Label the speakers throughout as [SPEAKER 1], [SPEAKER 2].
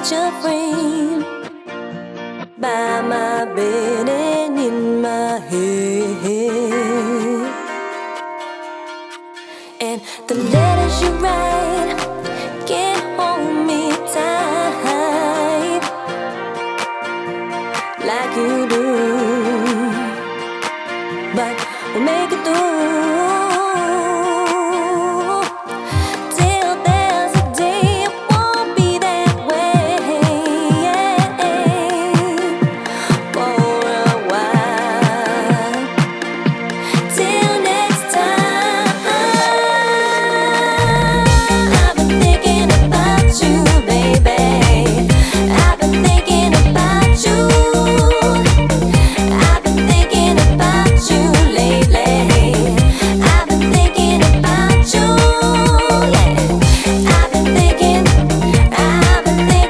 [SPEAKER 1] picture frame by my bed and in my head. And the letters you write can't hold me tight like you do, but we'll make it through. Till there's a day it won't be that way for a while. Till next time, I've been thinking about you, baby. I've been thinking about you. I've been thinking about you lately. I've been thinking about you, yeah. I've been thinking about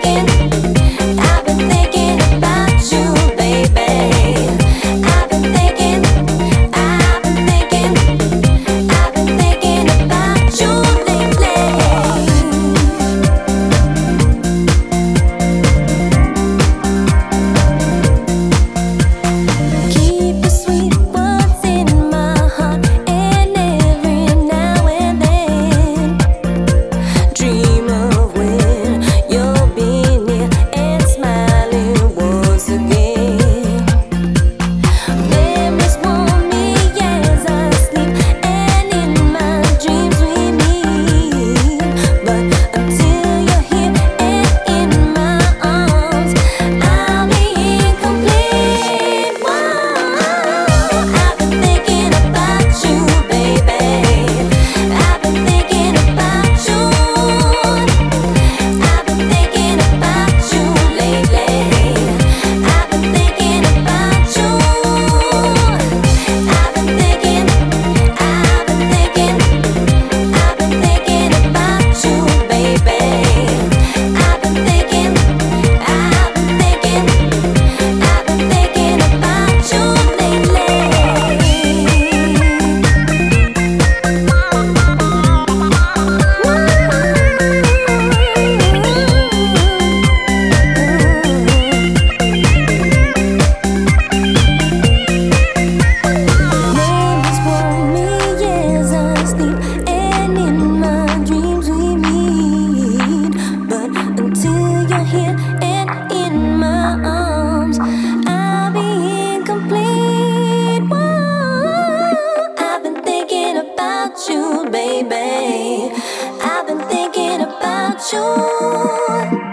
[SPEAKER 1] you, baby. I've been thinking about you lately. Keep the sweet words in my heart, and every now and then dream of when you'll be near and smiling once again. Memories warm me as I sleep, and in my dreams we meet. But until you're here and in my arms, I'll be incomplete. Whoa, I've been thinking about you, baby. I've been thinking about you. I've been thinking about you lately. I've been thinking about you. I've been thinking about you, baby. I've been thinking about you lately. Memories warm me as I sleep, and in my dreams we meet. But until you're here and in my arms, I'll be incomplete. Whoa, I've been thinking about you, baby. I've been thinking about you.